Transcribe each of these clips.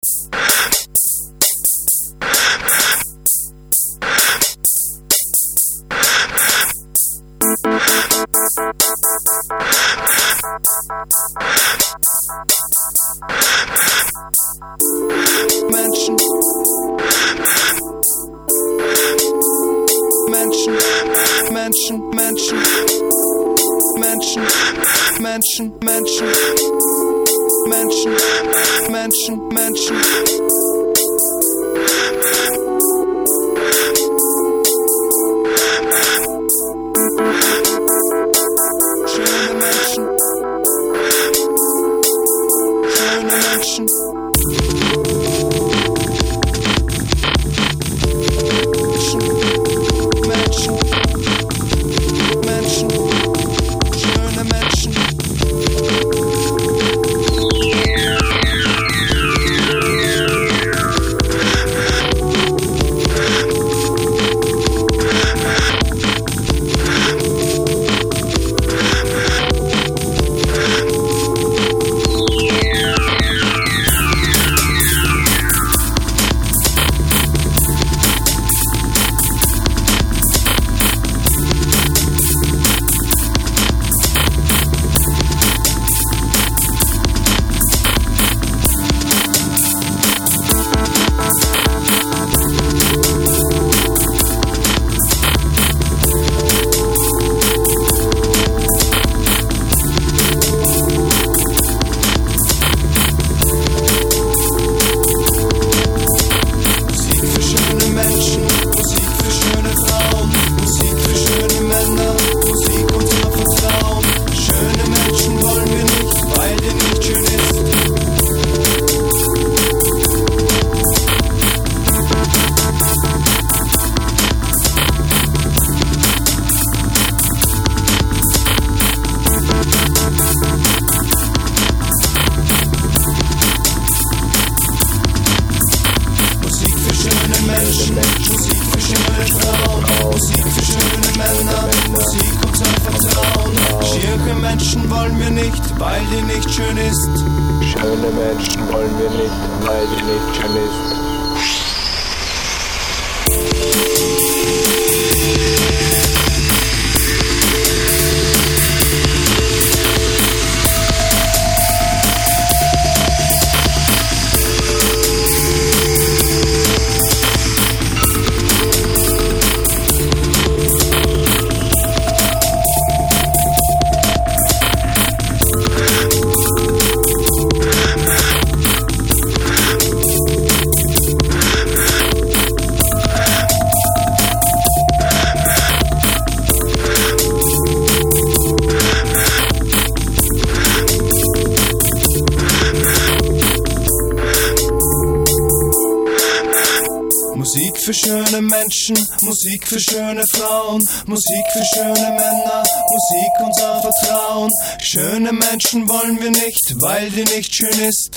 Menschen, Menschen, Menschen, Menschen, Menschen, Menschen, Menschen, Menschen, Menschen, Menschen. Schöne Menschen, schöne Menschen. Menschen, Menschen, schöne Menschen. Musik für schöne Frauen, Musik für schöne Männer, Musik unser Vertrauen. Schiere Menschen wollen wir nicht, weil die nicht schön ist. Schöne Menschen wollen wir nicht, weil die nicht schön ist. Musik für schöne Menschen, Musik für schöne Frauen, Musik für schöne Männer, Musik unser Vertrauen. Schöne Menschen wollen wir nicht, weil die nicht schön ist.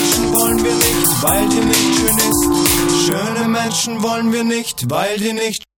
Weil die nicht schön ist. Schöne Menschen wollen wir nicht, weil die nicht